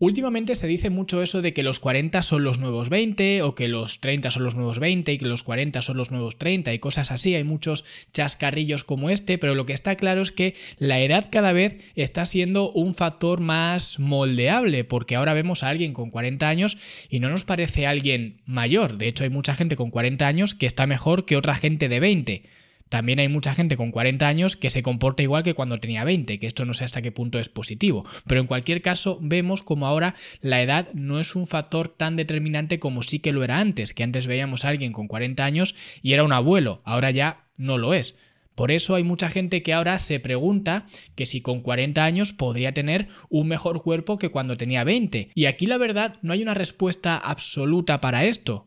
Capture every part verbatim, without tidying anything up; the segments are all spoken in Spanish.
Últimamente se dice mucho eso de que los cuarenta son los nuevos veinte o que los treinta son los nuevos veinte y que los cuarenta son los nuevos treinta y cosas así. Hay muchos chascarrillos como este, pero lo que está claro es que la edad cada vez está siendo un factor más moldeable, porque ahora vemos a alguien con cuarenta años y no nos parece alguien mayor. De hecho, hay mucha gente con cuarenta años que está mejor que otra gente de veinte. También hay mucha gente con cuarenta años que se comporta igual que cuando tenía veinte, que esto no sé hasta qué punto es positivo. Pero en cualquier caso vemos como ahora la edad no es un factor tan determinante como sí que lo era antes, que antes veíamos a alguien con cuarenta años y era un abuelo, ahora ya no lo es. Por eso hay mucha gente que ahora se pregunta que si con cuarenta años podría tener un mejor cuerpo que cuando tenía veinte. Y aquí la verdad no hay una respuesta absoluta para esto,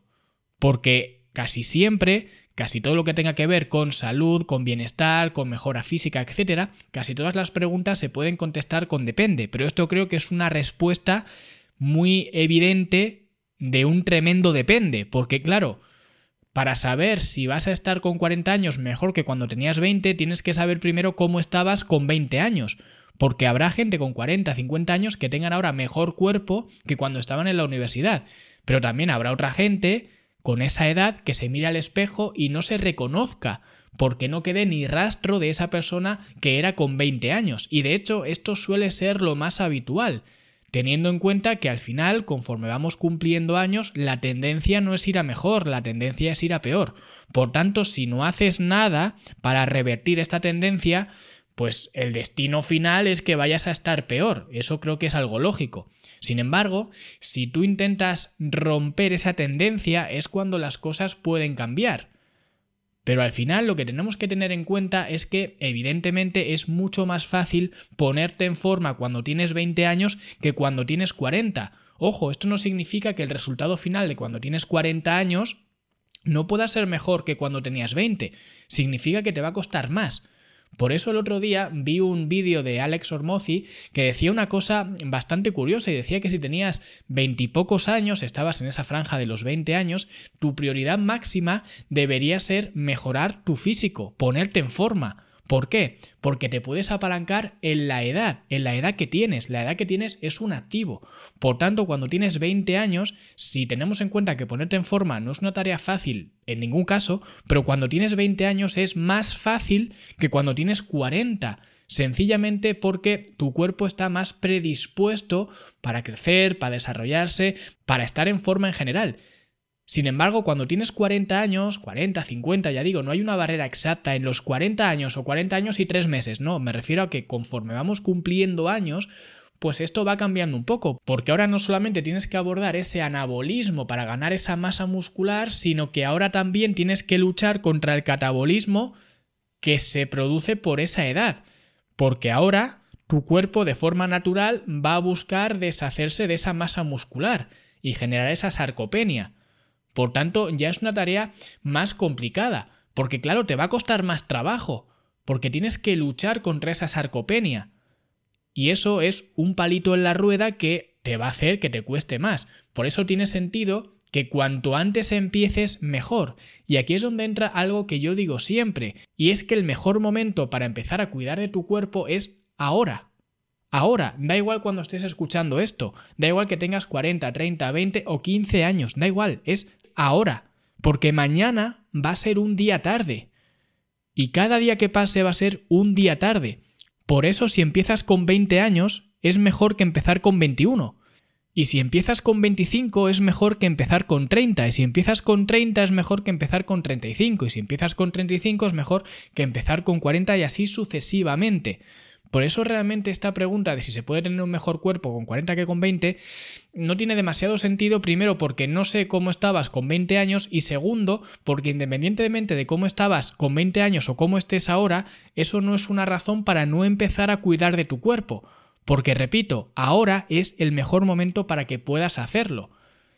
porque casi siempre... Casi todo lo que tenga que ver con salud, con bienestar, con mejora física, etcétera, casi todas las preguntas se pueden contestar con depende, pero esto creo que es una respuesta muy evidente de un tremendo depende, porque claro, para saber si vas a estar con cuarenta años mejor que cuando tenías veinte, tienes que saber primero cómo estabas con veinte años, porque habrá gente con cuarenta, cincuenta años que tengan ahora mejor cuerpo que cuando estaban en la universidad, pero también habrá otra gente con esa edad que se mira al espejo y no se reconozca, porque no quede ni rastro de esa persona que era con veinte años. Y de hecho esto suele ser lo más habitual, teniendo en cuenta que al final, conforme vamos cumpliendo años, la tendencia no es ir a mejor, la tendencia es ir a peor. Por tanto, si no haces nada para revertir esta tendencia, pues el destino final es que vayas a estar peor. Eso creo que es algo lógico. Sin embargo, si tú intentas romper esa tendencia es cuando las cosas pueden cambiar. Pero al final lo que tenemos que tener en cuenta es que evidentemente es mucho más fácil ponerte en forma cuando tienes veinte años que cuando tienes cuarenta. Ojo, esto no significa que el resultado final de cuando tienes cuarenta años no pueda ser mejor que cuando tenías veinte. Significa que te va a costar más. Por eso el otro día vi un vídeo de Alex Hormozi que decía una cosa bastante curiosa y decía que si tenías veintipocos años, estabas en esa franja de los veinte años, tu prioridad máxima debería ser mejorar tu físico, ponerte en forma. ¿Por qué? Porque te puedes apalancar en la edad, en la edad que tienes. La edad que tienes es un activo. Por tanto, cuando tienes veinte años, si tenemos en cuenta que ponerte en forma no es una tarea fácil en ningún caso, pero cuando tienes veinte años es más fácil que cuando tienes cuarenta. Sencillamente porque tu cuerpo está más predispuesto para crecer, para desarrollarse, para estar en forma en general. Sin embargo, cuando tienes cuarenta años, cuarenta, cincuenta, ya digo, no hay una barrera exacta en los cuarenta años o cuarenta años y tres meses, no, me refiero a que conforme vamos cumpliendo años, pues esto va cambiando un poco, porque ahora no solamente tienes que abordar ese anabolismo para ganar esa masa muscular, sino que ahora también tienes que luchar contra el catabolismo que se produce por esa edad, porque ahora tu cuerpo de forma natural va a buscar deshacerse de esa masa muscular y generar esa sarcopenia. Por tanto, ya es una tarea más complicada, porque claro, te va a costar más trabajo, porque tienes que luchar contra esa sarcopenia. Y eso es un palito en la rueda que te va a hacer que te cueste más. Por eso tiene sentido que cuanto antes empieces, mejor. Y aquí es donde entra algo que yo digo siempre, y es que el mejor momento para empezar a cuidar de tu cuerpo es ahora. Ahora, da igual cuando estés escuchando esto, da igual que tengas cuarenta, treinta, veinte o quince años, da igual, es ahora, porque mañana va a ser un día tarde y cada día que pase va a ser un día tarde. Por eso si empiezas con veinte años es mejor que empezar con veintiuno y si empiezas con veinticinco es mejor que empezar con treinta y si empiezas con treinta es mejor que empezar con treinta y cinco y si empiezas con treinta y cinco es mejor que empezar con cuarenta y así sucesivamente. Por eso realmente esta pregunta de si se puede tener un mejor cuerpo con cuarenta que con veinte no tiene demasiado sentido, primero porque no sé cómo estabas con veinte años y segundo porque independientemente de cómo estabas con veinte años o cómo estés ahora, eso no es una razón para no empezar a cuidar de tu cuerpo. Porque repito, ahora es el mejor momento para que puedas hacerlo.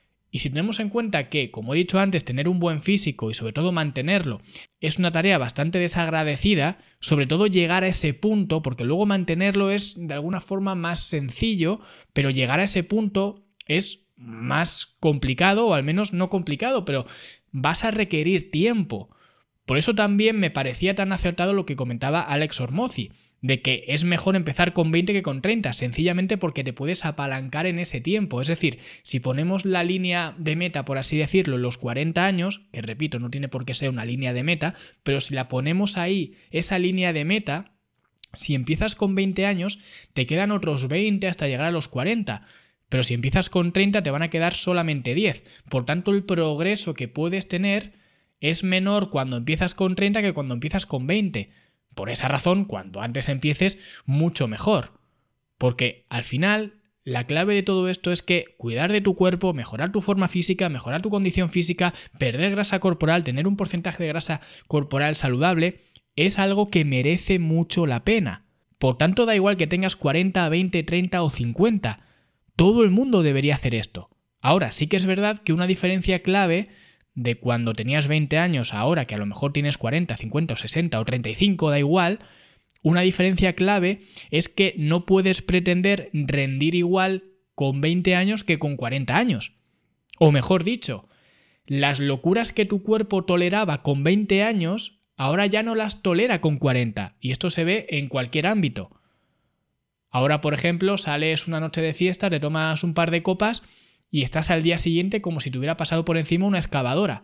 Y si tenemos en cuenta que, como he dicho antes, tener un buen físico y sobre todo mantenerlo es una tarea bastante desagradecida, sobre todo llegar a ese punto, porque luego mantenerlo es de alguna forma más sencillo, pero llegar a ese punto es más complicado, o al menos no complicado, pero vas a requerir tiempo. Por eso también me parecía tan acertado lo que comentaba Alex Hormozi. de que es mejor empezar con veinte que con treinta, sencillamente porque te puedes apalancar en ese tiempo. Es decir, si ponemos la línea de meta, por así decirlo, en los cuarenta años, que repito, no tiene por qué ser una línea de meta, pero si la ponemos ahí, esa línea de meta, si empiezas con veinte años, te quedan otros veinte hasta llegar a los cuarenta. Pero si empiezas con treinta, te van a quedar solamente diez. Por tanto, el progreso que puedes tener es menor cuando empiezas con treinta que cuando empiezas con veinte. Por esa razón, cuanto antes empieces, mucho mejor. Porque al final, la clave de todo esto es que cuidar de tu cuerpo, mejorar tu forma física, mejorar tu condición física, perder grasa corporal, tener un porcentaje de grasa corporal saludable, es algo que merece mucho la pena. Por tanto, da igual que tengas cuarenta, veinte, treinta o cincuenta. Todo el mundo debería hacer esto. Ahora, sí que es verdad que una diferencia clave de cuando tenías veinte años a ahora, que a lo mejor tienes cuarenta, cincuenta o sesenta o treinta y cinco, da igual, una diferencia clave es que no puedes pretender rendir igual con veinte años que con cuarenta años. O mejor dicho, las locuras que tu cuerpo toleraba con veinte años, ahora ya no las tolera con cuarenta. Y esto se ve en cualquier ámbito. Ahora, por ejemplo, sales una noche de fiesta, te tomas un par de copas y estás al día siguiente como si te hubiera pasado por encima una excavadora.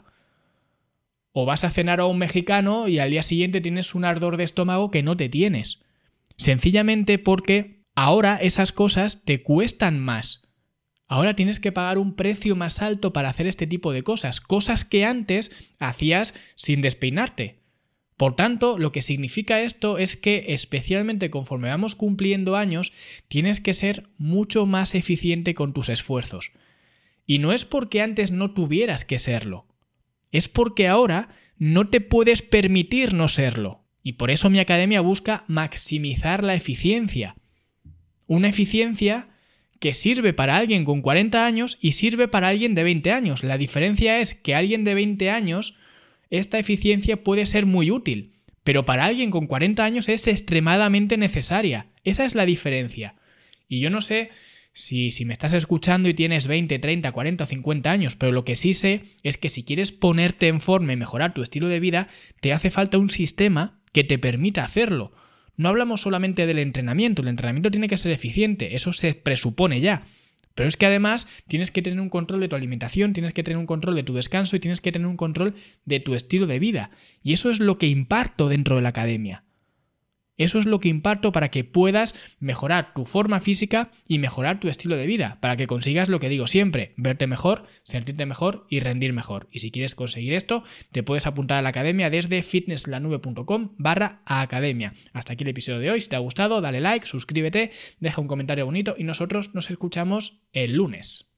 O vas a cenar a un mexicano y al día siguiente tienes un ardor de estómago que no te tienes. Sencillamente porque ahora esas cosas te cuestan más. Ahora tienes que pagar un precio más alto para hacer este tipo de cosas. Cosas que antes hacías sin despeinarte. Por tanto, lo que significa esto es que, especialmente conforme vamos cumpliendo años, tienes que ser mucho más eficiente con tus esfuerzos. Y no es porque antes no tuvieras que serlo. Es porque ahora no te puedes permitir no serlo. Y por eso mi academia busca maximizar la eficiencia. Una eficiencia que sirve para alguien con cuarenta años y sirve para alguien de veinte años. La diferencia es que alguien de veinte años, esta eficiencia puede ser muy útil, pero para alguien con cuarenta años es extremadamente necesaria. Esa es la diferencia. Y yo no sé Si, si me estás escuchando y tienes veinte, treinta, cuarenta o cincuenta años, pero lo que sí sé es que si quieres ponerte en forma y mejorar tu estilo de vida, te hace falta un sistema que te permita hacerlo. No hablamos solamente del entrenamiento, el entrenamiento tiene que ser eficiente, eso se presupone ya. Pero es que además tienes que tener un control de tu alimentación, tienes que tener un control de tu descanso y tienes que tener un control de tu estilo de vida. Y eso es lo que imparto dentro de la academia. Eso es lo que imparto para que puedas mejorar tu forma física y mejorar tu estilo de vida, para que consigas lo que digo siempre, verte mejor, sentirte mejor y rendir mejor. Y si quieres conseguir esto, te puedes apuntar a la academia desde fitnesslanube.com barra academia. Hasta aquí el episodio de hoy. Si te ha gustado, dale like, suscríbete, deja un comentario bonito y nosotros nos escuchamos el lunes.